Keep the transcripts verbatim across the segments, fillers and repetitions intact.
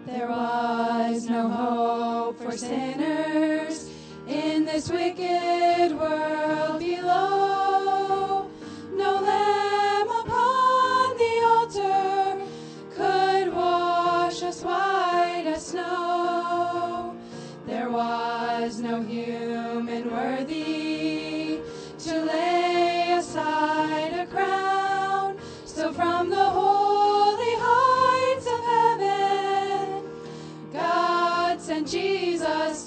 There was no hope for sinners in this wicked world below. No lamb upon the altar could wash us white as snow. There was no human worthy to lay aside a crown. So from the holy heights of heaven, God sent Jesus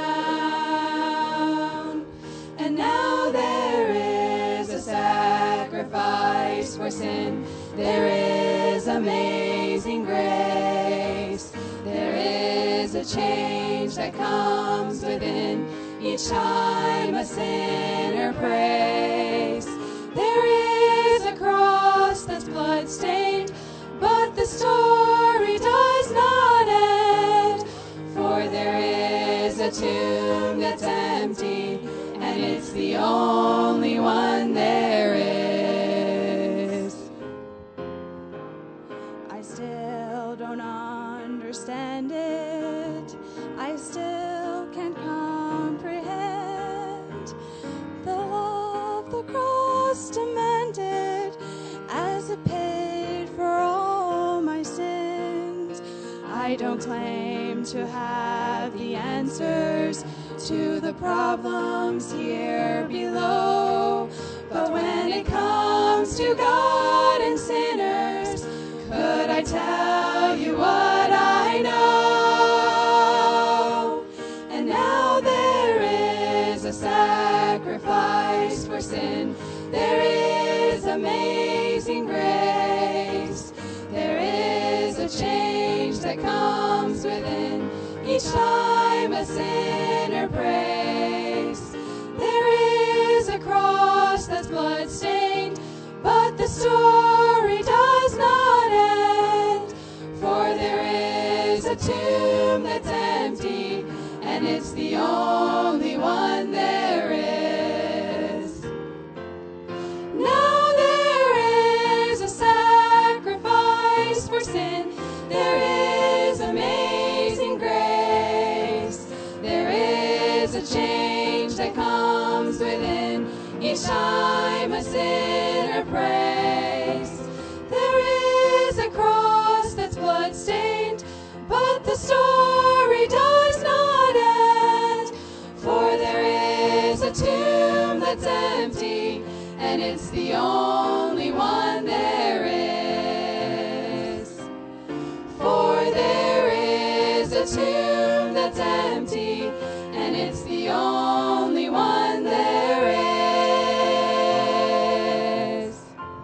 down. And now there is a sacrifice for sin. There is amazing grace. There is a change that comes within each time a sinner prays. There is a cross that's blood-stained, but the story does not end. For there is a tomb that's empty, and it's the only one there is. I still don't understand it. I still can't comprehend the love the cross demanded as it paid for all my sins. I don't claim to have the answers to the problems here below, but when it comes to God and sinners, could I tell you what I know? And now there is a sacrifice for sin. There is amazing grace. There is a change that comes within each time a sinner prays. There is a cross that's blood-stained, but the story does not end. For there is a tomb that's empty, and it's the only one there is. Now there is a sacrifice for sin. There is amazing grace. There is a change that comes within each time a sinner prays. There is a cross that's blood-stained, but the story does not end. For there is a tomb that's empty, and it's the only one there is. For there is a tomb that's empty, and it's the only one there is.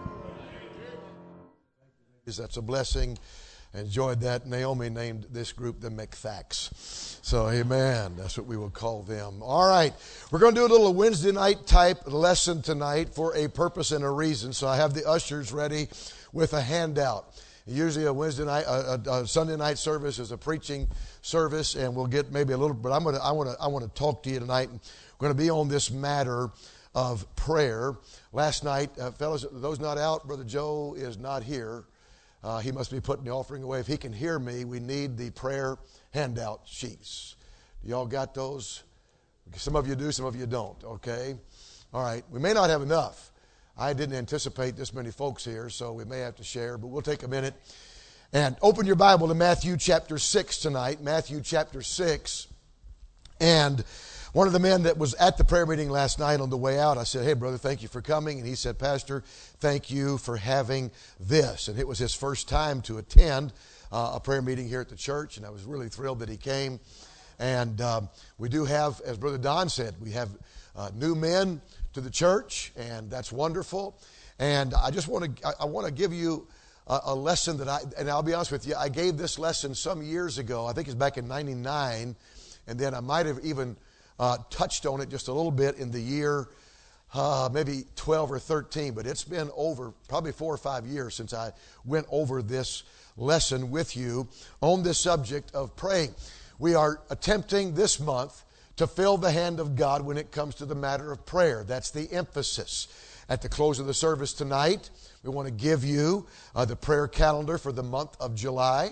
That's a blessing. Enjoyed that. Naomi named this group the McThacks. So, amen. That's what we will call them. All right. We're going to do a little Wednesday night type lesson tonight for a purpose and a reason. So, I have the ushers ready with a handout. Usually a Wednesday night, a, a, a Sunday night service is a preaching service, and we'll get maybe a little. But I'm gonna, I want to, I want to talk to you tonight. We're going to be on this matter of prayer. Last night, uh, fellas, those not out, Brother Joe is not here. Uh, he must be putting the offering away. If he can hear me, we need the prayer handout sheets. Y'all got those? Some of you do, some of you don't, okay? All right. We may not have enough. I didn't anticipate this many folks here, so we may have to share, but we'll take a minute. And open your Bible to Matthew chapter six tonight. Matthew chapter six. And one of the men that was at the prayer meeting last night on the way out, I said, hey, brother, thank you for coming. And he said, Pastor, thank you for having this. And it was his first time to attend uh, a prayer meeting here at the church, and I was really thrilled that he came. And um, we do have, as Brother Don said, we have uh, new men to the church, and that's wonderful. And I just want to I, I want to give you a, a lesson that I, and I'll be honest with you, I gave this lesson some years ago. I think it's back in ninety-nine, and then I might have even uh, touched on it just a little bit in the year uh, maybe twelve or thirteen, but it's been over probably four or five years since I went over this lesson with you on this subject of praying. We are attempting this month to feel the hand of God when it comes to the matter of prayer. That's the emphasis. At the close of the service tonight, we want to give you uh, the prayer calendar for the month of July.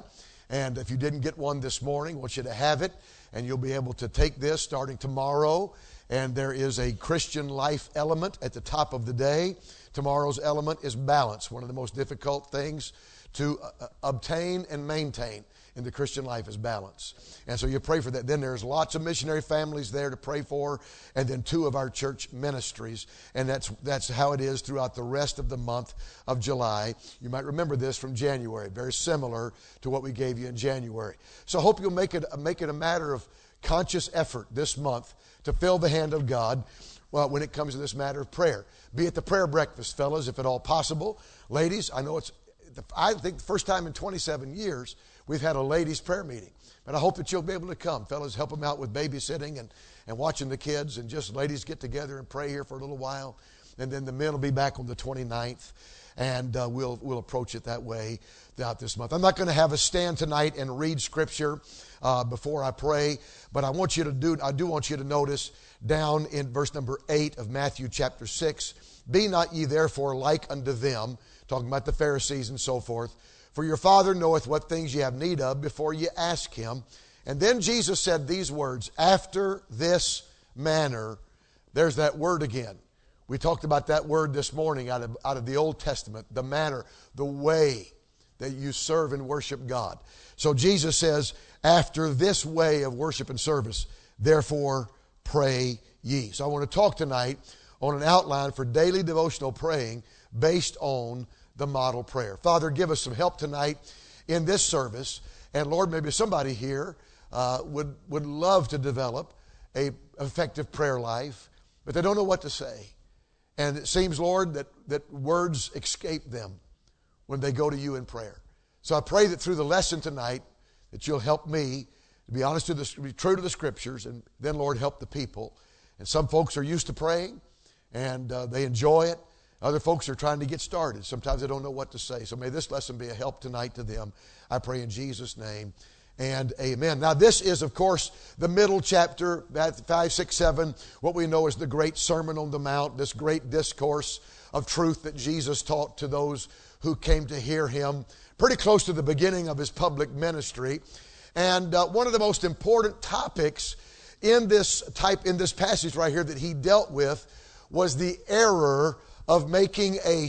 And if you didn't get one this morning, I want you to have it. And you'll be able to take this starting tomorrow. And there is a Christian life element at the top of the day. Tomorrow's element is balance, one of the most difficult things to uh, obtain and maintain in the Christian life is balance. And so you pray for that. Then there's lots of missionary families there to pray for, and then two of our church ministries. And that's that's how it is throughout the rest of the month of July. You might remember this from January, very similar to what we gave you in January. So I hope you'll make it, make it a matter of conscious effort this month to feel the hand of God well, when it comes to this matter of prayer. Be at the prayer breakfast, fellas, if at all possible. Ladies, I know it's, I think the first time in twenty-seven years we've had a ladies' prayer meeting. But I hope that you'll be able to come. Fellas, help them out with babysitting and, and watching the kids. And just ladies get together and pray here for a little while. And then the men will be back on the twenty-ninth. And uh, we'll we'll approach it that way throughout this month. I'm not going to have us stand tonight and read Scripture uh, before I pray. But I want you to do, I do want you to notice down in verse number eight of Matthew chapter six. Be not ye therefore like unto them, talking about the Pharisees and so forth. For your Father knoweth what things ye have need of before ye ask Him. And then Jesus said these words, after this manner. There's that word again. We talked about that word this morning out of, out of the Old Testament. The manner, the way that you serve and worship God. So Jesus says, after this way of worship and service, therefore pray ye. So I want to talk tonight on an outline for daily devotional praying based on the model prayer. Father, give us some help tonight in this service. And Lord, maybe somebody here uh, would, would love to develop a effective prayer life, but they don't know what to say. And it seems, Lord, that, that words escape them when they go to you in prayer. So I pray that through the lesson tonight that you'll help me to be honest to the, be true to the Scriptures, and then, Lord, help the people. And some folks are used to praying, and uh, they enjoy it. Other folks are trying to get started. Sometimes they don't know what to say. So may this lesson be a help tonight to them. I pray in Jesus' name. And amen. Now this is, of course, the middle chapter, five, six, seven, what we know as the great Sermon on the Mount, this great discourse of truth that Jesus taught to those who came to hear Him, pretty close to the beginning of His public ministry. And uh, one of the most important topics in this type, in this passage right here that He dealt with was the error of making a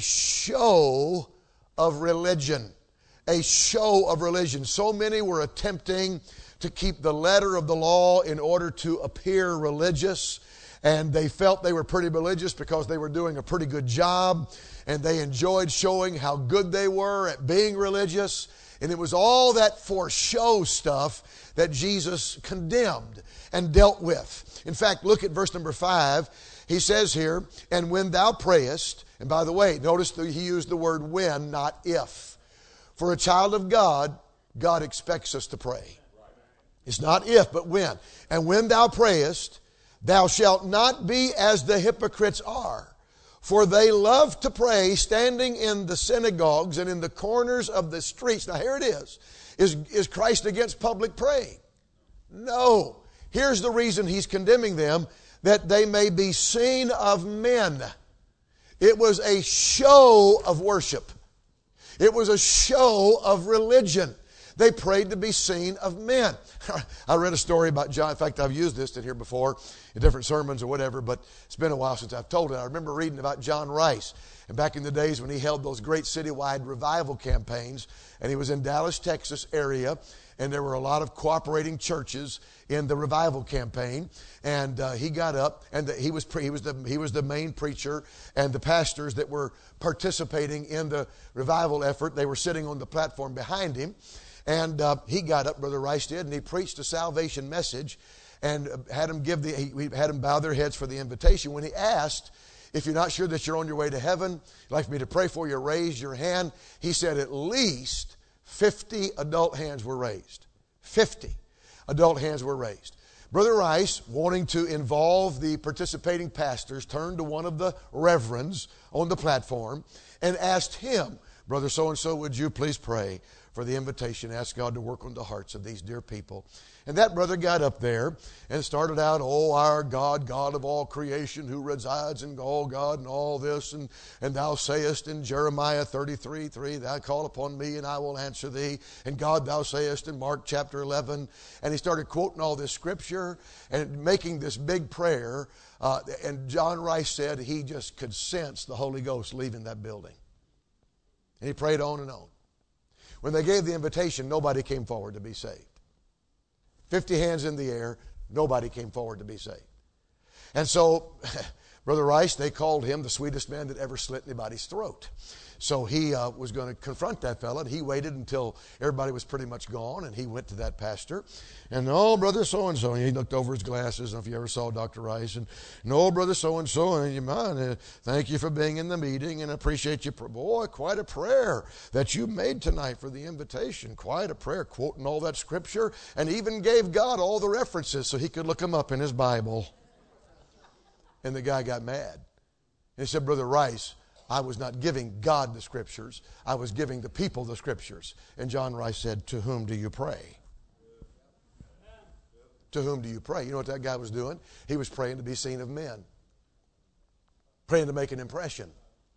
show of religion. A show of religion. So many were attempting to keep the letter of the law in order to appear religious. And they felt they were pretty religious because they were doing a pretty good job. And they enjoyed showing how good they were at being religious. And it was all that for show stuff that Jesus condemned and dealt with. In fact, look at verse number five. He says here, and when thou prayest, and by the way, notice that he used the word when, not if. For a child of God, God expects us to pray. It's not if, but when. And when thou prayest, thou shalt not be as the hypocrites are. For they love to pray standing in the synagogues and in the corners of the streets. Now here it is. Is, is Christ against public praying? No. Here's the reason He's condemning them. That they may be seen of men. It was a show of worship. It was a show of religion. They prayed to be seen of men. I read a story about John. In fact, I've used this in here before in different sermons or whatever, but it's been a while since I've told it. I remember reading about John Rice. And back in the days when he held those great citywide revival campaigns, and he was in Dallas, Texas area, and there were a lot of cooperating churches in the revival campaign. And uh, he got up, and the, he was pre, he was the he was the main preacher, and the pastors that were participating in the revival effort, they were sitting on the platform behind him. And uh, he got up, Brother Rice did, and he preached a salvation message, and had them give the he had them bow their heads for the invitation. When he asked, if you're not sure that you're on your way to heaven, you'd like for me to pray for you, raise your hand. He said at least fifty adult hands were raised. fifty adult hands were raised. Brother Rice, wanting to involve the participating pastors, turned to one of the reverends on the platform and asked him, Brother so-and-so, would you please pray for the invitation. Ask God to work on the hearts of these dear people. And that brother got up there and started out, oh, our God, God of all creation, who resides in all God and all this. And, and thou sayest in Jeremiah thirty-three three, thou call upon me and I will answer thee. And God, thou sayest in Mark chapter eleven. And he started quoting all this scripture and making this big prayer. Uh, and John Rice said he just could sense the Holy Ghost leaving that building. And he prayed on and on. When they gave the invitation, nobody came forward to be saved. Fifty hands in the air, nobody came forward to be saved. And so, Brother Rice, they called him the sweetest man that ever slit anybody's throat. So he uh, was going to confront that fella, and he waited until everybody was pretty much gone, and he went to that pastor. And, oh, Brother so-and-so, and he looked over his glasses, I don't know if you ever saw Doctor Rice, and, no, Brother so-and-so, and you mind, uh, thank you for being in the meeting, and appreciate you. Boy, quite a prayer that you made tonight for the invitation. Quite a prayer, quoting all that scripture, and even gave God all the references so he could look them up in his Bible. And the guy got mad. He said, Brother Rice, I was not giving God the scriptures. I was giving the people the scriptures. And John Rice said, to whom do you pray? To whom do you pray? You know what that guy was doing? He was praying to be seen of men. Praying to make an impression.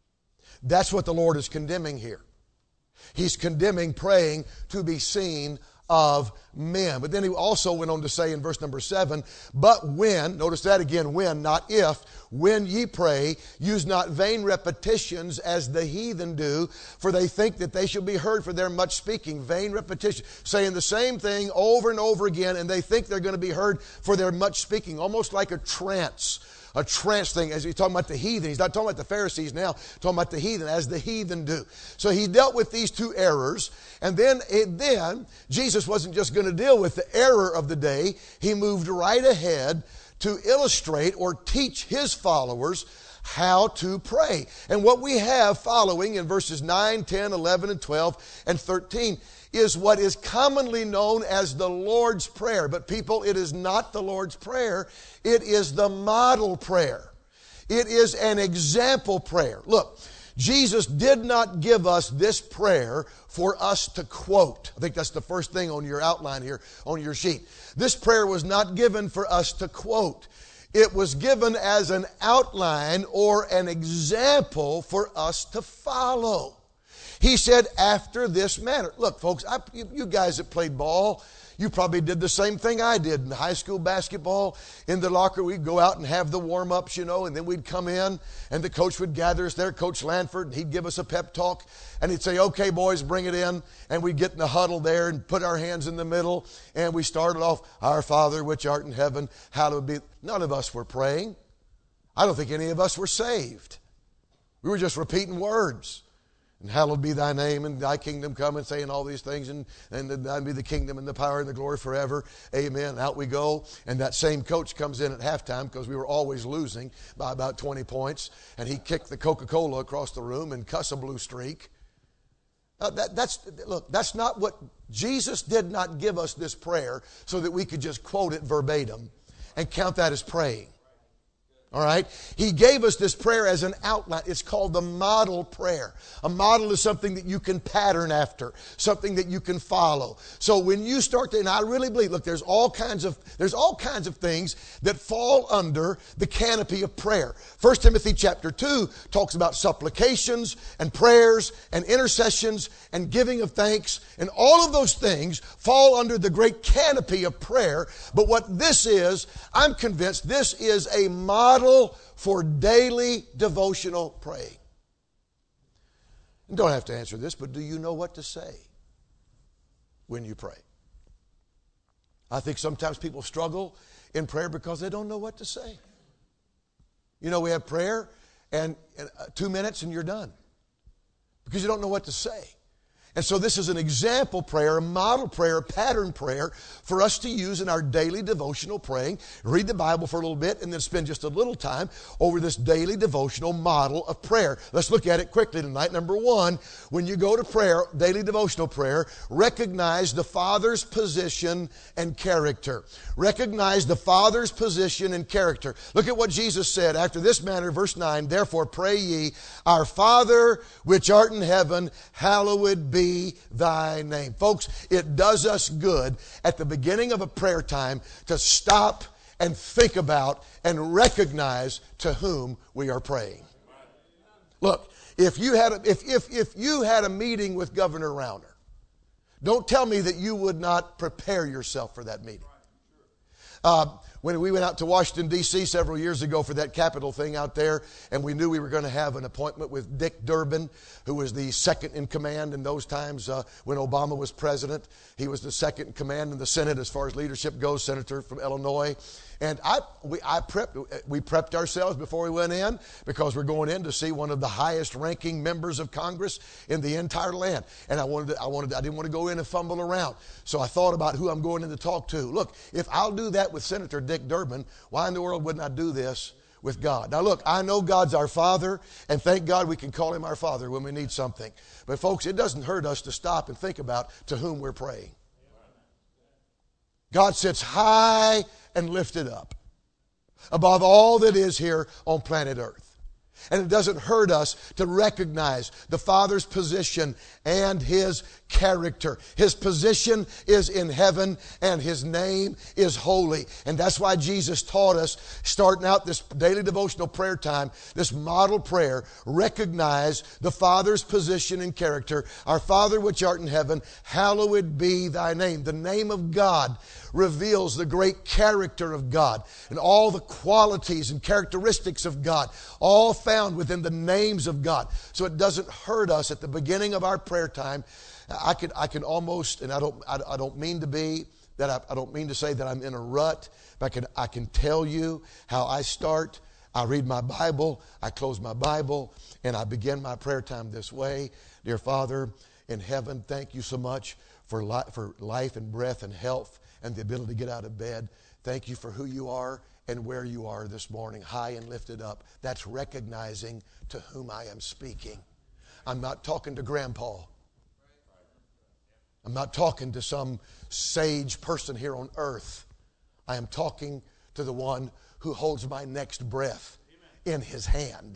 That's what the Lord is condemning here. He's condemning praying to be seen of men. But then he also went on to say in verse number seven, but when, notice that again, when, not if, when ye pray, use not vain repetitions as the heathen do, for they think that they shall be heard for their much speaking. Vain repetition, saying the same thing over and over again, and they think they're going to be heard for their much speaking, almost like a trance. A trance thing, as he's talking about the heathen. He's not talking about the Pharisees now, talking about the heathen, as the heathen do. So he dealt with these two errors, and then, then Jesus wasn't just going to deal with the error of the day. He moved right ahead to illustrate or teach his followers how to pray. And what we have following in verses nine, ten, eleven, and twelve, and thirteen is what is commonly known as the Lord's Prayer. But people, it is not the Lord's Prayer. It is the model prayer. It is an example prayer. Look, Jesus did not give us this prayer for us to quote. I think that's the first thing on your outline here on your sheet. This prayer was not given for us to quote. It was given as an outline or an example for us to follow. He said, after this manner. Look, folks, I, you, you guys that played ball, you probably did the same thing I did in high school basketball. In the locker, we'd go out and have the warm-ups, you know, and then we'd come in, and the coach would gather us there, Coach Lanford, and he'd give us a pep talk, and he'd say, okay, boys, bring it in, and we'd get in the huddle there and put our hands in the middle, and we started off, our Father which art in heaven, hallowed be. None of us were praying. I don't think any of us were saved. We were just repeating words. And hallowed be thy name, and thy kingdom come, and saying all these things, and, and thine be the kingdom and the power and the glory forever. Amen. Out we go. And that same coach comes in at halftime, because we were always losing by about twenty points. And he kicked the Coca-Cola across the room and cuss a blue streak. Uh, that, that's, look, that's not what, Jesus did not give us this prayer so that we could just quote it verbatim and count that as praying. All right? He gave us this prayer as an outline. It's called the model prayer. A model is something that you can pattern after, something that you can follow. So when you start to, and I really believe, look, there's all kinds of there's all kinds of things that fall under the canopy of prayer. First Timothy chapter two talks about supplications and prayers and intercessions and giving of thanks, and all of those things fall under the great canopy of prayer. But what this is, I'm convinced this is a model for daily devotional praying. You don't have to answer this, but do you know what to say when you pray? I think sometimes people struggle in prayer because they don't know what to say. You know, we have prayer and, and uh, two minutes and you're done because you don't know what to say. And so this is an example prayer, a model prayer, a pattern prayer for us to use in our daily devotional praying. Read the Bible for a little bit and then spend just a little time over this daily devotional model of prayer. Let's look at it quickly tonight. Number one, when you go to prayer, daily devotional prayer, recognize the Father's position and character. Recognize the Father's position and character. Look at what Jesus said after this manner, verse nine, therefore pray ye, our Father which art in heaven, hallowed be be thy name. Folks, it does us good at the beginning of a prayer time to stop and think about and recognize to whom we are praying. Look, if you had a, if, if, if you had a meeting with Governor Rauner, don't tell me that you would not prepare yourself for that meeting. Uh, when we went out to Washington, D C several years ago for that Capitol thing out there, and we knew we were going to have an appointment with Dick Durbin, who was the second in command in those times uh, when Obama was president. He was the second in command in the Senate as far as leadership goes, senator from Illinois. And I, we, I prepped, we prepped ourselves before we went in because we're going in to see one of the highest ranking members of Congress in the entire land. And I wanted, to, I wanted, to, I didn't want to go in and fumble around. So I thought about who I'm going in to talk to. Look, if I'll do that with Senator Dick Durbin, why in the world wouldn't I do this with God? Now look, I know God's our Father, and thank God we can call Him our Father when we need something. But folks, it doesn't hurt us to stop and think about to whom we're praying. God sits high and lifted up above all that is here on planet Earth. And it doesn't hurt us to recognize the Father's position and His character. His position is in heaven and His name is holy. And that's why Jesus taught us, starting out this daily devotional prayer time, this model prayer, recognize the Father's position and character. Our Father which art in heaven, hallowed be thy name. The name of God reveals the great character of God and all the qualities and characteristics of God, all found within the names of God. So it doesn't hurt us at the beginning of our prayer time. I can, I can almost, and I don't, I, I don't mean to be, that I, I don't mean to say that I'm in a rut, but I can, I can tell you how I start. I read my Bible, I close my Bible, and I begin my prayer time this way. Dear Father in heaven, thank you so much for, li- for life and breath and health and the ability to get out of bed. Thank you for who you are and where you are this morning, high and lifted up. That's recognizing to whom I am speaking. I'm not talking to Grandpa. I'm not talking to some sage person here on earth. I am talking to the one who holds my next breath in His hand.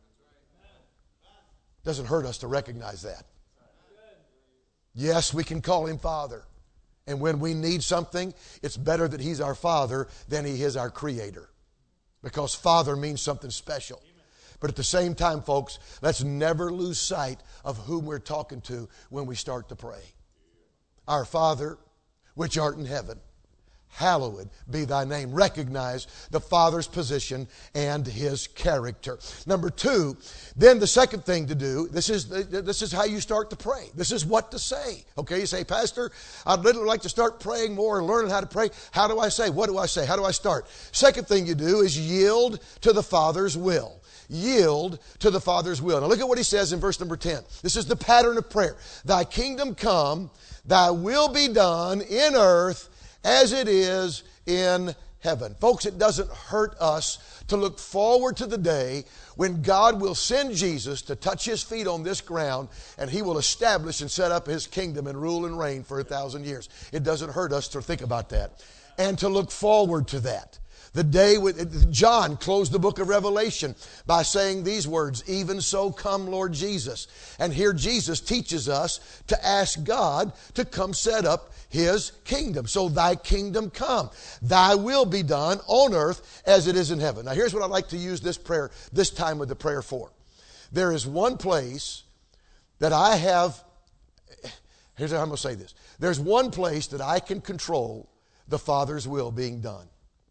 Doesn't hurt us to recognize that. Yes, we can call Him Father. And when we need something, it's better that He's our Father than He is our Creator. Because Father means something special. But at the same time, folks, let's never lose sight of whom we're talking to when we start to pray. Our Father, which art in heaven, hallowed be thy name. Recognize the Father's position and His character. Number two, then the second thing to do, this is this is how you start to pray. This is what to say. Okay, you say, Pastor, I'd literally like to start praying more and learning how to pray. How do I say? What do I say? How do I start? Second thing you do is yield to the Father's will. Yield to the Father's will. Now look at what He says in verse number ten. This is the pattern of prayer. Thy kingdom come, thy will be done in earth as it is in heaven. Folks, it doesn't hurt us to look forward to the day when God will send Jesus to touch His feet on this ground and He will establish and set up His kingdom and rule and reign for a thousand years. It doesn't hurt us to think about that and to look forward to that. The day when John closed the book of Revelation by saying these words, even so come Lord Jesus. And here Jesus teaches us to ask God to come set up His kingdom. So thy kingdom come. Thy will be done on earth as it is in heaven. Now here's what I'd like to use this prayer, this time with the prayer for. There is one place that I have, here's how I'm going to say this. There's one place that I can control the Father's will being done.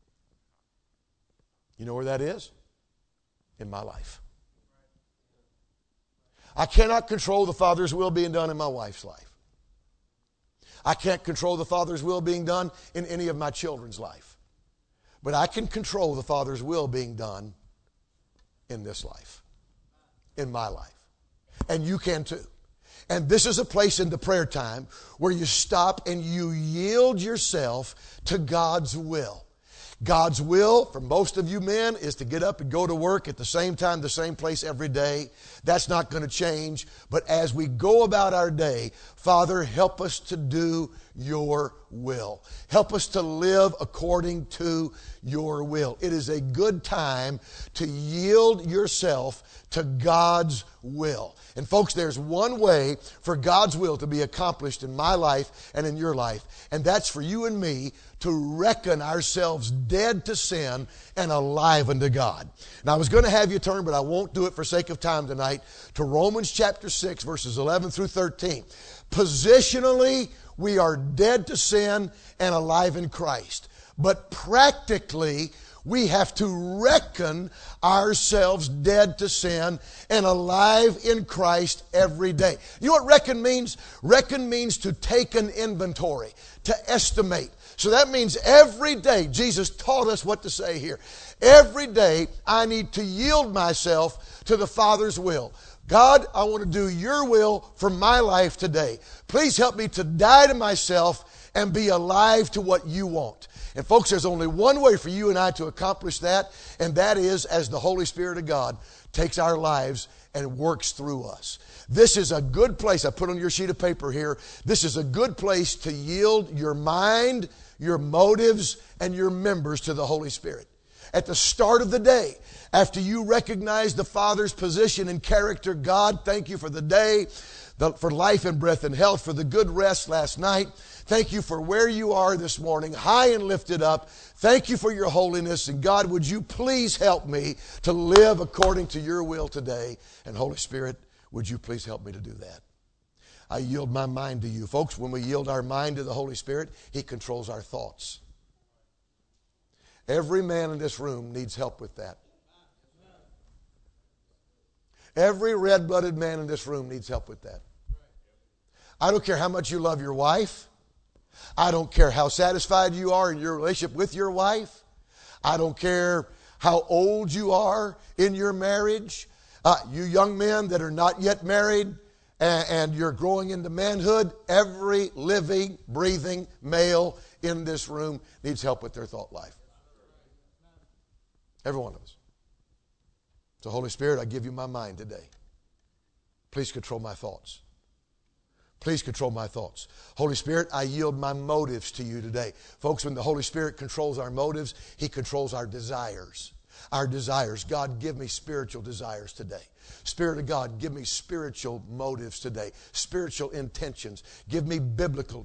You know where that is? In my life. I cannot control the Father's will being done in my wife's life. I can't control the Father's will being done in any of my children's life. But I can control the Father's will being done in this life. In my life. And you can too. And this is a place in the prayer time where you stop and you yield yourself to God's will. God's will for most of you men is to get up and go to work at the same time, the same place every day. That's not going to change. But as we go about our day, Father, help us to do your will. Help us to live according to your will. It is a good time to yield yourself to God's will. And folks, there's one way for God's will to be accomplished in my life and in your life, and that's for you and me to reckon ourselves dead to sin and alive unto God. Now, I was going to have you turn, but I won't do it for sake of time tonight, to Romans chapter six, verses eleven through thirteen. Positionally, we are dead to sin and alive in Christ. But practically, we have to reckon ourselves dead to sin and alive in Christ every day. You know what reckon means? Reckon means to take an inventory, to estimate. So that means every day, Jesus taught us what to say here. Every day, I need to yield myself to the Father's will. God, I want to do your will for my life today. Please help me to die to myself and be alive to what you want. And folks, there's only one way for you and I to accomplish that, and that is as the Holy Spirit of God takes our lives and works through us. This is a good place. I put on your sheet of paper here. This is a good place to yield your mind, your motives, and your members to the Holy Spirit. At the start of the day, after you recognize the Father's position and character, God, thank you for the day, the, for life and breath and health, for the good rest last night. Thank you for where you are this morning, high and lifted up. Thank you for your holiness. And God, would you please help me to live according to your will today? And Holy Spirit, would you please help me to do that? I yield my mind to you. Folks, when we yield our mind to the Holy Spirit, He controls our thoughts. Every man in this room needs help with that. Every red-blooded man in this room needs help with that. I don't care how much you love your wife. I don't care how satisfied you are in your relationship with your wife. I don't care how old you are in your marriage. Uh, you young men that are not yet married and, and you're growing into manhood, every living, breathing male in this room needs help with their thought life. Every one of us. So, Holy Spirit, I give you my mind today. Please control my thoughts. Please control my thoughts. Holy Spirit, I yield my motives to you today. Folks, when the Holy Spirit controls our motives, He controls our desires. Our desires. God, give me spiritual desires today. Spirit of God, give me spiritual motives today. Spiritual intentions. Give me biblical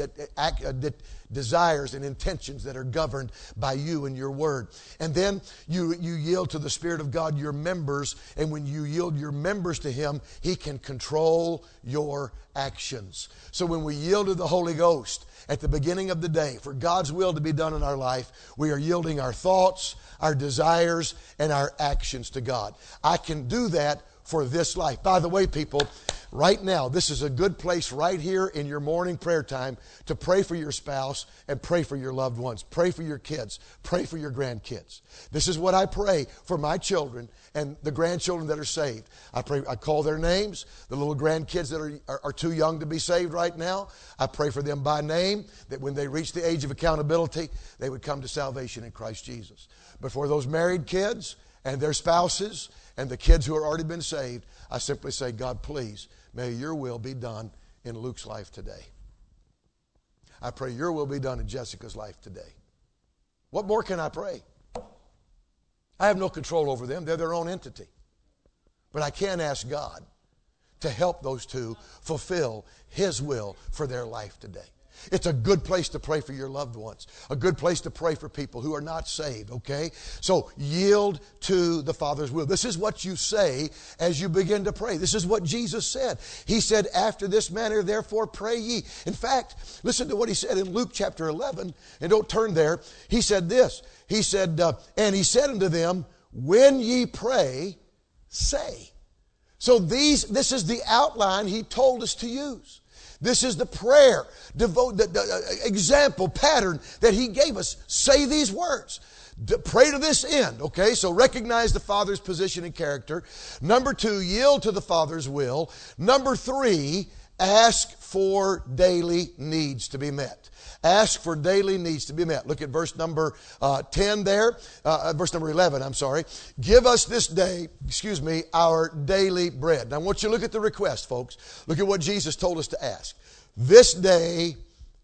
desires and intentions that are governed by you and your word. And then you, you yield to the Spirit of God your members. And when you yield your members to Him, He can control your actions. So when we yield to the Holy Ghost at the beginning of the day for God's will to be done in our life, we are yielding our thoughts, our desires, and our actions to God. I can do that for this life. By the way, people, right now, this is a good place right here in your morning prayer time to pray for your spouse and pray for your loved ones. Pray for your kids. Pray for your grandkids. This is what I pray for my children and the grandchildren that are saved. I pray. I call their names. The little grandkids that are, are, are too young to be saved right now, I pray for them by name, that when they reach the age of accountability, they would come to salvation in Christ Jesus. But for those married kids and their spouses and the kids who have already been saved, I simply say, God, please, may your will be done in Luke's life today. I pray your will be done in Jessica's life today. What more can I pray? I have no control over them. They're their own entity. But I can ask God to help those two fulfill His will for their life today. It's a good place to pray for your loved ones. A good place to pray for people who are not saved, okay? So yield to the Father's will. This is what you say as you begin to pray. This is what Jesus said. He said, after this manner, therefore, pray ye. In fact, listen to what He said in Luke chapter eleven, and don't turn there. He said this. He said, uh, and He said unto them, when ye pray, say. So these, this is the outline He told us to use. This is the prayer, devote, the, the example, pattern that He gave us. Say these words. D- pray to this end. Okay, so recognize the Father's position and character. Number two, yield to the Father's will. Number three, ask for daily needs to be met. Ask for daily needs to be met. Look at verse number uh, ten there. Uh, verse number eleven, I'm sorry. Give us this day, excuse me, our daily bread. Now I want you to look at the request, folks. Look at what Jesus told us to ask. This day,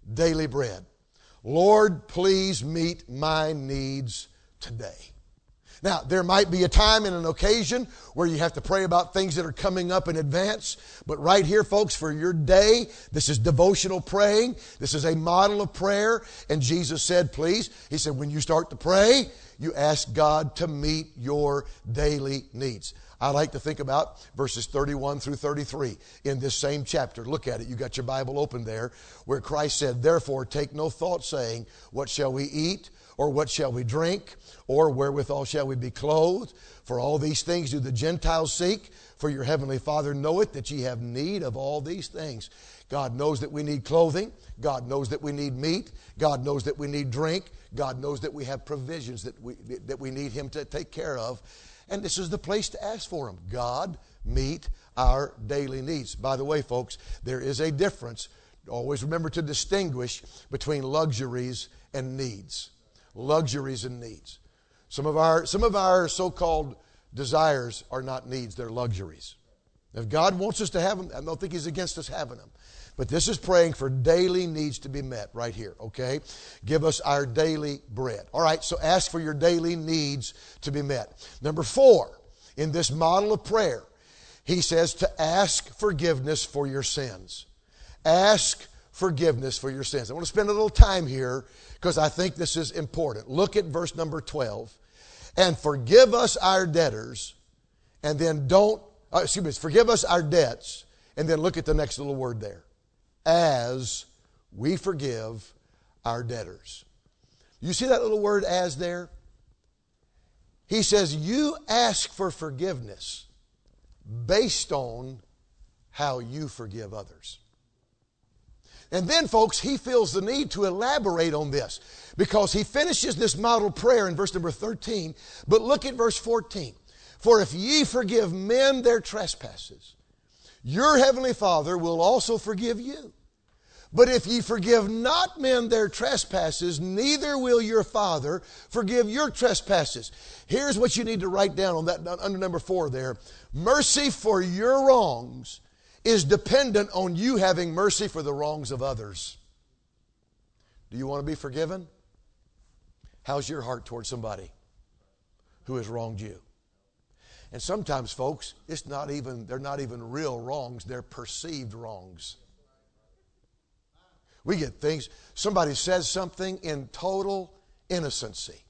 daily bread. Lord, please meet my needs today. Now, there might be a time and an occasion where you have to pray about things that are coming up in advance. But right here, folks, for your day, this is devotional praying. This is a model of prayer. And Jesus said, please, He said, when you start to pray, you ask God to meet your daily needs. I like to think about verses thirty-one through thirty-three in this same chapter. Look at it. You got your Bible open there, where Christ said, therefore, take no thought saying, what shall we eat? Or what shall we drink? Or wherewithal shall we be clothed? For all these things do the Gentiles seek. For your heavenly Father knoweth that ye have need of all these things. God knows that we need clothing. God knows that we need meat. God knows that we need drink. God knows that we have provisions that we, that we need Him to take care of. And this is the place to ask for them. God, meet our daily needs. By the way, folks, there is a difference. Always remember to distinguish between luxuries and needs. Luxuries and needs. Some of our some of our so-called desires are not needs, they're luxuries. If God wants us to have them, I don't think He's against us having them. But this is praying for daily needs to be met right here, okay? Give us our daily bread. All right, so ask for your daily needs to be met. Number four, in this model of prayer, He says to ask forgiveness for your sins. Ask forgiveness for your sins. I want to spend a little time here because I think this is important. Look at verse number twelve. And forgive us our debtors, and then don't, uh, excuse me, forgive us our debts, and then look at the next little word there. As we forgive our debtors. You see that little word as there? He says you ask for forgiveness based on how you forgive others. And then, folks, he feels the need to elaborate on this because he finishes this model prayer in verse number thirteen. But look at verse fourteen. For if ye forgive men their trespasses, your heavenly Father will also forgive you. But if ye forgive not men their trespasses, neither will your Father forgive your trespasses. Here's what you need to write down on that under number four there. Mercy for your wrongs is dependent on you having mercy for the wrongs of others. Do you want to be forgiven? How's your heart towards somebody who has wronged you? And sometimes, folks, it's not even, they're not even real wrongs, they're perceived wrongs. We get things, somebody says something in total innocency.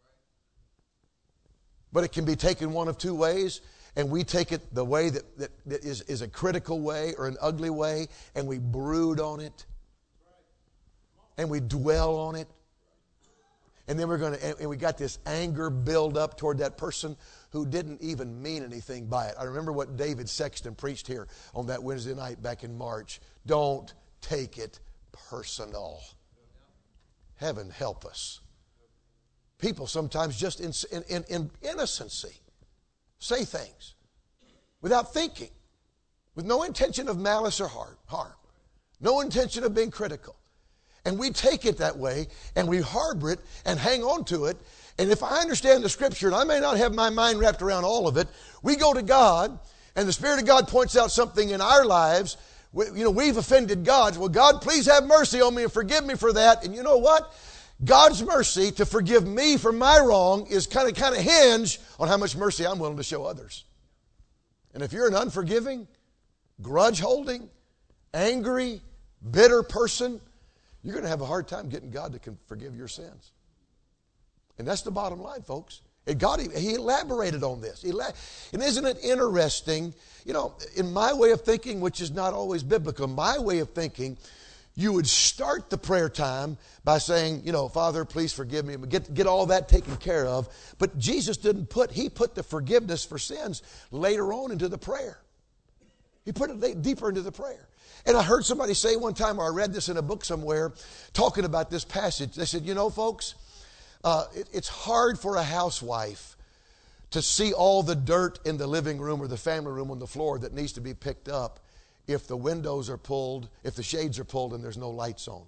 But it can be taken one of two ways. And we take it the way that, that, that is, is a critical way or an ugly way, and we brood on it. And we dwell on it. And then we're going to, and we got this anger build up toward that person who didn't even mean anything by it. I remember what David Sexton preached here on that Wednesday night back in March. Don't take it personal. Heaven help us. People sometimes just in, in, in, in innocency say things without thinking, with no intention of malice or harm, no intention of being critical. And we take it that way, and we harbor it and hang on to it. And if I understand the Scripture, and I may not have my mind wrapped around all of it, we go to God, and the Spirit of God points out something in our lives. We, you know, we've offended God. Well, God, please have mercy on me and forgive me for that. And you know what? God's mercy to forgive me for my wrong is kind of kind of hinge on how much mercy I'm willing to show others. And if you're an unforgiving, grudge-holding, angry, bitter person, you're going to have a hard time getting God to forgive your sins. And that's the bottom line, folks. And God, He elaborated on this. And isn't it interesting, you know, in my way of thinking, which is not always biblical, my way of thinking, you would start the prayer time by saying, you know, Father, please forgive me. Get, get all that taken care of. But Jesus didn't put, He put the forgiveness for sins later on into the prayer. He put it deeper into the prayer. And I heard somebody say one time, or I read this in a book somewhere, talking about this passage. They said, you know, folks, uh, it, it's hard for a housewife to see all the dirt in the living room or the family room on the floor that needs to be picked up if the windows are pulled, if the shades are pulled and there's no lights on.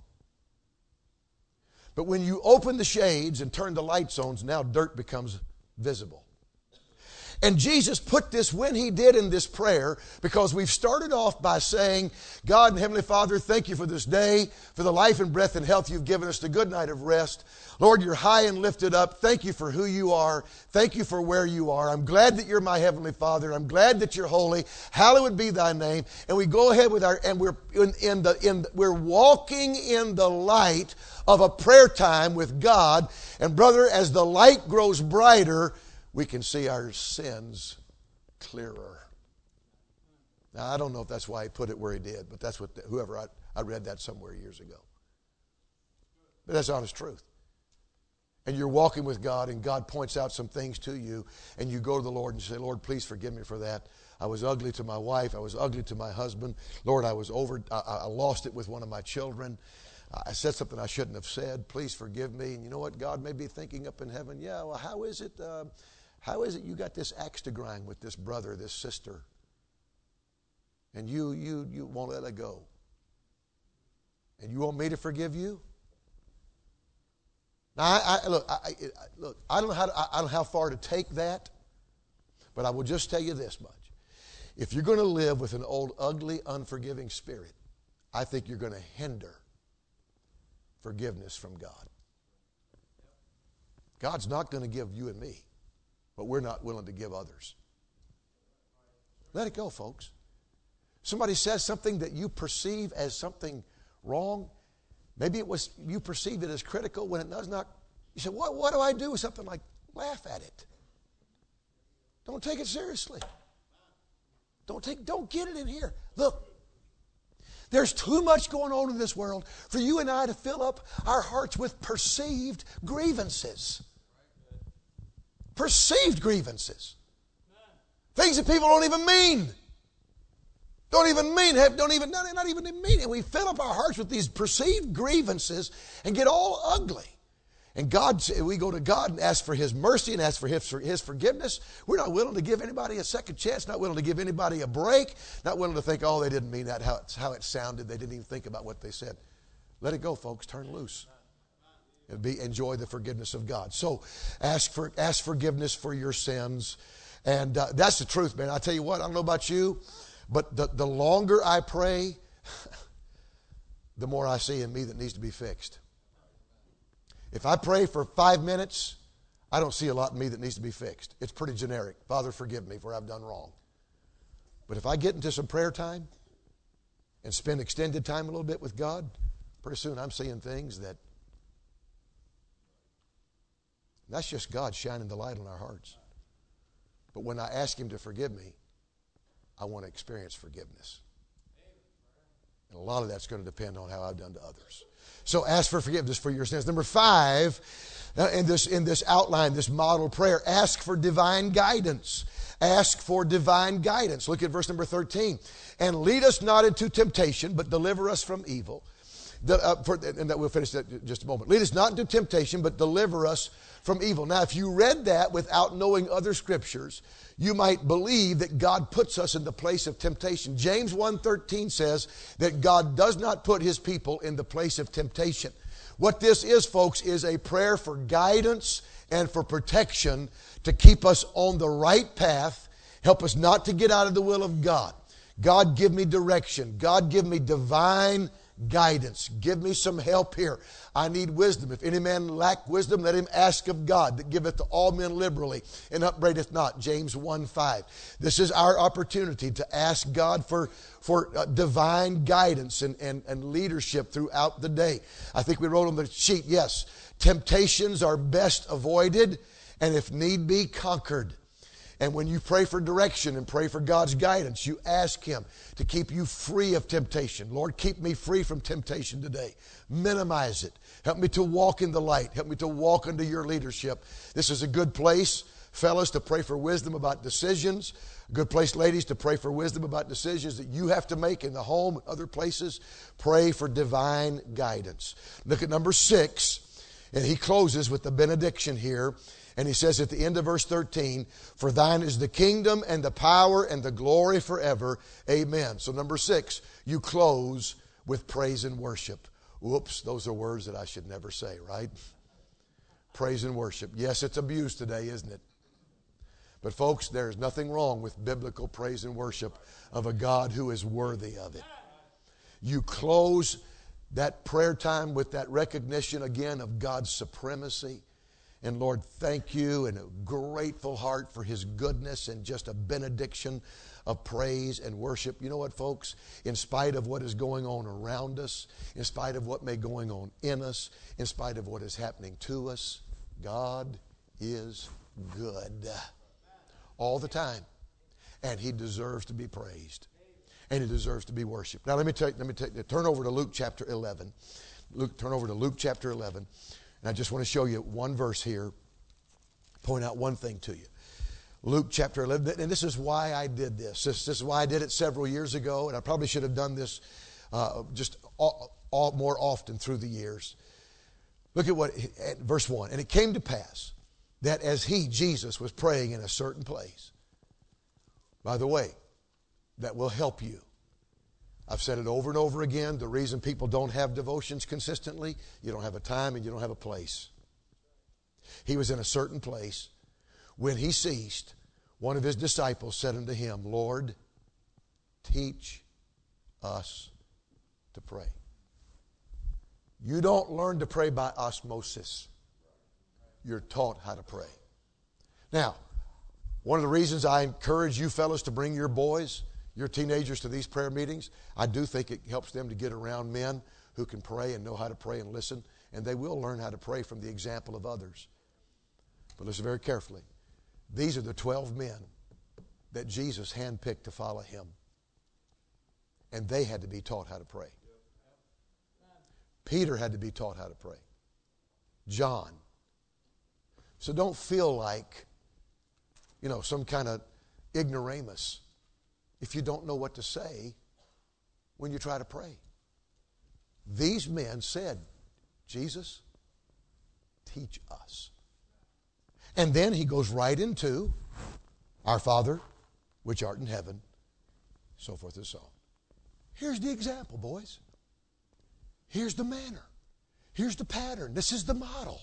But when you open the shades and turn the lights on, now dirt becomes visible. And Jesus put this when He did in this prayer, because we've started off by saying, God and Heavenly Father, thank you for this day, for the life and breath and health you've given us, the good night of rest. Lord, you're high and lifted up. Thank you for who you are. Thank you for where you are. I'm glad that you're my Heavenly Father. I'm glad that you're holy. Hallowed be thy name. And we go ahead with our, and we're in, in the, in, we're walking in the light of a prayer time with God. And brother, as the light grows brighter, we can see our sins clearer. Now, I don't know if that's why He put it where He did, but that's what, the, whoever, I, I read that somewhere years ago. But that's honest truth. And you're walking with God, and God points out some things to you, and you go to the Lord and you say, Lord, please forgive me for that. I was ugly to my wife. I was ugly to my husband. Lord, I was over, I, I lost it with one of my children. I said something I shouldn't have said. Please forgive me. And you know what? God may be thinking up in heaven, yeah, well, how is it, uh, how is it you got this axe to grind with this brother, this sister, and you, you, you won't let it go? And you want me to forgive you? Now, I, I, look, I, I, look, I don't know how to, I don't know how far to take that, but I will just tell you this much: if you're going to live with an old, ugly, unforgiving spirit, I think you're going to hinder forgiveness from God. God's not going to give you and me, but we're not willing to give others. Let it go, folks. Somebody says something that you perceive as something wrong. Maybe it was, you perceived it as critical when it does not. You say, what, what do I do with something like laugh at it? Don't take it seriously. Don't take, don't get it in here. Look, there's too much going on in this world for you and I to fill up our hearts with perceived grievances. Perceived grievances. Things that people don't even mean. Don't even mean, have, don't even, not, not even mean it. We fill up our hearts with these perceived grievances and get all ugly. And God, we go to God and ask for His mercy and ask for His, for His forgiveness. We're not willing to give anybody a second chance, not willing to give anybody a break, not willing to think, oh, they didn't mean that, how it, how it sounded. They didn't even think about what they said. Let it go, folks. Turn loose. And be, enjoy the forgiveness of God. So ask for ask forgiveness for your sins. And uh, that's the truth, man. I tell you what, I don't know about you, but the, the longer I pray, the more I see in me that needs to be fixed. If I pray for five minutes, I don't see a lot in me that needs to be fixed. It's pretty generic. Father, forgive me for I've done wrong. But if I get into some prayer time and spend extended time a little bit with God, pretty soon I'm seeing things that, that's just God shining the light on our hearts. But when I ask Him to forgive me, I want to experience forgiveness. And a lot of that's going to depend on how I've done to others. So ask for forgiveness for your sins. Number five, uh, in this in this outline, this model prayer, ask for divine guidance. Ask for divine guidance. Look at verse number thirteen. And lead us not into temptation, but deliver us from evil. The, uh, for, and that we'll finish that in just a moment. Lead us not into temptation, but deliver us from evil. Now, if you read that without knowing other scriptures, you might believe that God puts us in the place of temptation. James one thirteen says that God does not put His people in the place of temptation. What this is, folks, is a prayer for guidance and for protection to keep us on the right path, help us not to get out of the will of God. God, give me direction. God, give me divine guidance. Give me some help here. I need wisdom. If any man lack wisdom, let him ask of God, that giveth to all men liberally and upbraideth not. James one five. This is our opportunity to ask God for, for uh, divine guidance and, and, and leadership throughout the day. I think we wrote on the sheet, yes, temptations are best avoided and if need be, conquered. And when you pray for direction and pray for God's guidance, you ask Him to keep you free of temptation. Lord, keep me free from temptation today. Minimize it. Help me to walk in the light. Help me to walk under your leadership. This is a good place, fellas, to pray for wisdom about decisions. A good place, ladies, to pray for wisdom about decisions that you have to make in the home and other places. Pray for divine guidance. Look at number six, and he closes with the benediction here. And he says at the end of verse thirteen, for thine is the kingdom and the power and the glory forever. Amen. So number six, you close with praise and worship. Whoops, those are words that I should never say, right? Praise and worship. Yes, it's abused today, isn't it? But folks, there is nothing wrong with biblical praise and worship of a God who is worthy of it. You close that prayer time with that recognition again of God's supremacy. And Lord, thank you, and a grateful heart for His goodness, and just a benediction of praise and worship. You know what, folks? In spite of what is going on around us, in spite of what may be going on in us, in spite of what is happening to us, God is good all the time. And He deserves to be praised. And He deserves to be worshiped. Now let me tell you, let me tell you, turn over to Luke chapter eleven. Luke, turn over to Luke chapter eleven. And I just want to show you one verse here, point out one thing to you. Luke chapter eleven, and this is why I did this. This, this is why I did it several years ago, and I probably should have done this uh, just all, all more often through the years. Look at what, at verse one. And it came to pass that as He, Jesus, was praying in a certain place. By the way, that will help you. I've said it over and over again. The reason people don't have devotions consistently, you don't have a time and you don't have a place. He was in a certain place. When He ceased, one of His disciples said unto Him, Lord, teach us to pray. You don't learn to pray by osmosis. You're taught how to pray. Now, one of the reasons I encourage you fellas to bring your boys, your teenagers to these prayer meetings, I do think it helps them to get around men who can pray and know how to pray and listen, and they will learn how to pray from the example of others. But listen very carefully. These are the twelve men that Jesus handpicked to follow Him. And they had to be taught how to pray. Peter had to be taught how to pray. John. So don't feel like, you know, some kind of ignoramus if you don't know what to say when you try to pray. These men said, Jesus, teach us. And then He goes right into our Father, which art in heaven, so forth and so on. Here's the example, boys. Here's the manner. Here's the pattern. This is the model.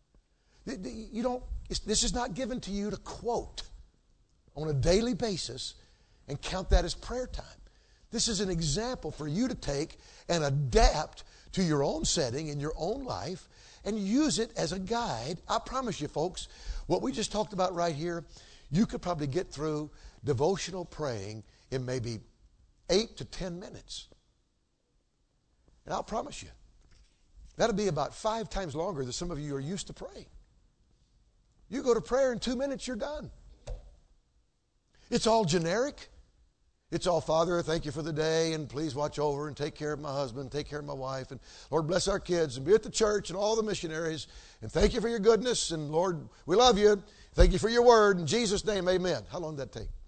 You don't, this is not given to you to quote on a daily basis and count that as prayer time. This is an example for you to take and adapt to your own setting in your own life and use it as a guide. I promise you, folks, what we just talked about right here, you could probably get through devotional praying in maybe eight to ten minutes. And I'll promise you, that'll be about five times longer than some of you are used to praying. You go to prayer in two minutes, you're done. It's all generic. It's all, Father, thank you for the day, and please watch over and take care of my husband, take care of my wife, and Lord, bless our kids, and be at the church and all the missionaries, and thank you for your goodness, and Lord, we love you. Thank you for your word. In Jesus' name, amen. How long did that take?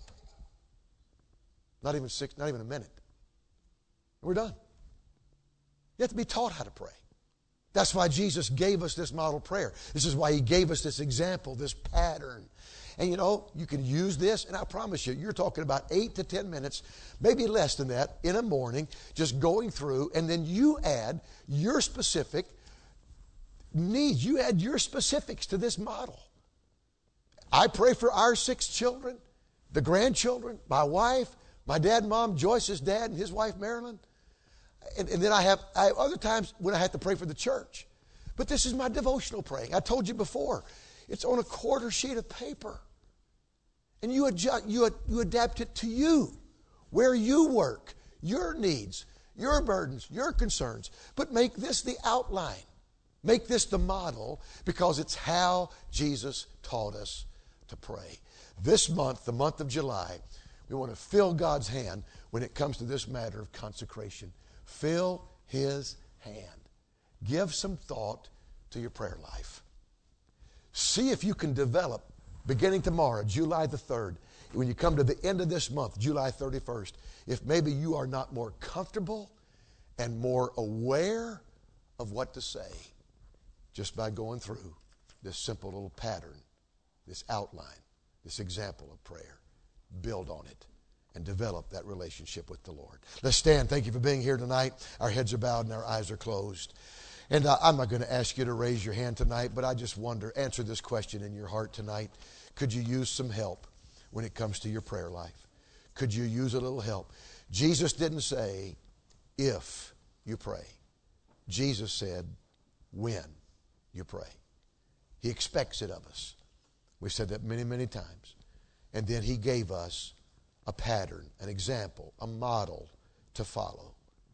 Not even six, not even a minute. We're done. You have to be taught how to pray. That's why Jesus gave us this model prayer. This is why He gave us this example, this pattern. And you know, you can use this, and I promise you, you're talking about eight to ten minutes, maybe less than that, in a morning, just going through, and then you add your specific needs. You add your specifics to this model. I pray for our six children, the grandchildren, my wife, my dad and mom, Joyce's dad and his wife, Marilyn. And, and then I have, I have other times when I have to pray for the church. But this is my devotional praying. I told you before, it's on a quarter sheet of paper. And you adjust, you, you adapt it to you, where you work, your needs, your burdens, your concerns. But make this the outline. Make this the model, because it's how Jesus taught us to pray. This month, the month of July, we want to fill God's hand when it comes to this matter of consecration. Fill His hand. Give some thought to your prayer life. See if you can develop, beginning tomorrow, July the third, when you come to the end of this month, July thirty-first, if maybe you are not more comfortable and more aware of what to say just by going through this simple little pattern, this outline, this example of prayer. Build on it and develop that relationship with the Lord. Let's stand. Thank you for being here tonight. Our heads are bowed and our eyes are closed. And uh, I'm not going to ask you to raise your hand tonight, but I just wonder, answer this question in your heart tonight. Could you use some help? when it comes to your prayer life? Could you use a little help? Jesus didn't say, if you pray. Jesus said, when you pray. He expects it of us. We've said that many, many times. And then he gave us a pattern, an example, a model to follow.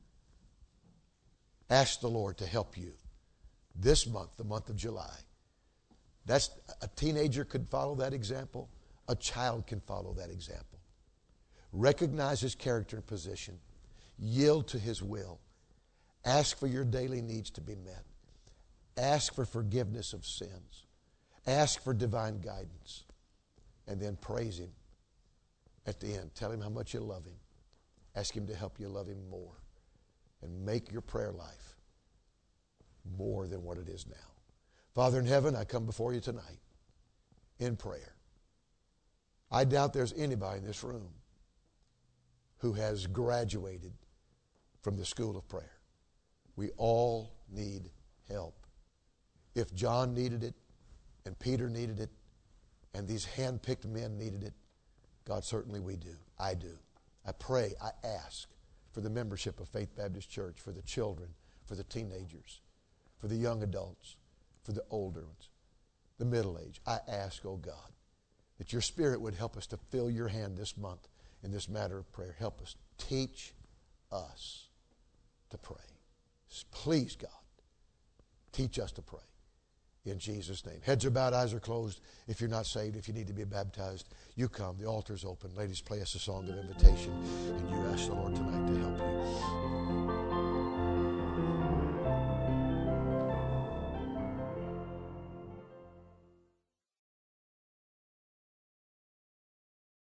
Ask the Lord to help you this month, the month of July. That's, a teenager could follow that example. A child can follow that example. Recognize his character and position. Yield to his will. Ask for your daily needs to be met. Ask for forgiveness of sins. Ask for divine guidance. And then praise him at the end. Tell him how much you love him. Ask him to help you love him more. And make your prayer life more than what it is now. Father in heaven, I come before you tonight in prayer. I doubt there's anybody in this room who has graduated from the school of prayer. We all need help. If John needed it, and Peter needed it, and these hand-picked men needed it, God, certainly we do. I do. I pray, I ask for the membership of Faith Baptist Church, for the children, for the teenagers, for the young adults, for the older ones, the middle age. I ask, oh God, that your Spirit would help us to fill your hand this month in this matter of prayer. Help us. Teach us to pray. Please, God, teach us to pray. In Jesus' name. Heads are bowed, eyes are closed. If you're not saved, if you need to be baptized, you come. The altar's open. Ladies, play us a song of invitation, and you ask the Lord tonight to help you.